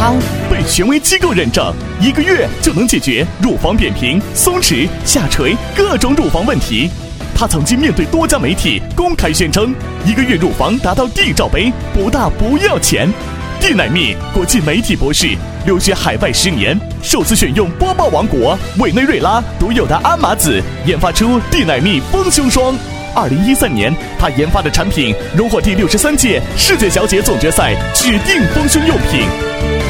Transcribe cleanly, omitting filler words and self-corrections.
汤，被权威机构认证，1个月就能解决乳房扁平、松弛、下垂各种乳房问题。他曾经面对多家媒体公开宣称，1个月乳房达到D罩杯，不大不要钱。地乃蜜国际媒体博士，留学海外10年，首次选用波霸王国委内瑞拉独有的鞍马籽研发出地乃蜜丰胸霜。2013年，他研发的产品荣获第63届世界小姐总决赛指定丰胸用品。